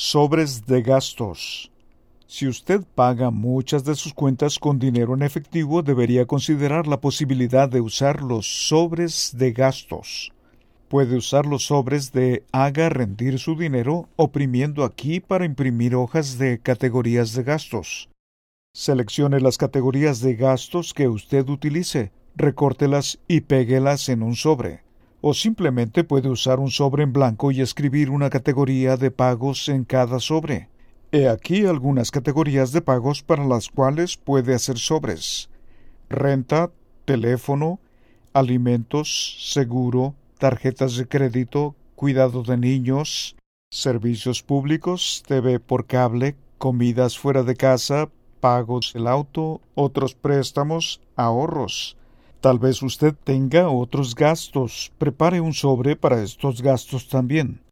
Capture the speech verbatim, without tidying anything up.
Sobres de gastos. Si usted paga muchas de sus cuentas con dinero en efectivo, debería considerar la posibilidad de usar los sobres de gastos. Puede usar los sobres de Haga rendir su dinero oprimiendo aquí para imprimir hojas de categorías de gastos. Seleccione las categorías de gastos que usted utilice, recórtelas y péguelas en un sobre. O simplemente puede usar un sobre en blanco y escribir una categoría de pagos en cada sobre. He aquí algunas categorías de pagos para las cuales puede hacer sobres: renta, teléfono, alimentos, seguro, tarjetas de crédito, cuidado de niños, servicios públicos, T V por cable, comidas fuera de casa, pagos del auto, otros préstamos, ahorros. Tal vez usted tenga otros gastos. Prepare un sobre para estos gastos también.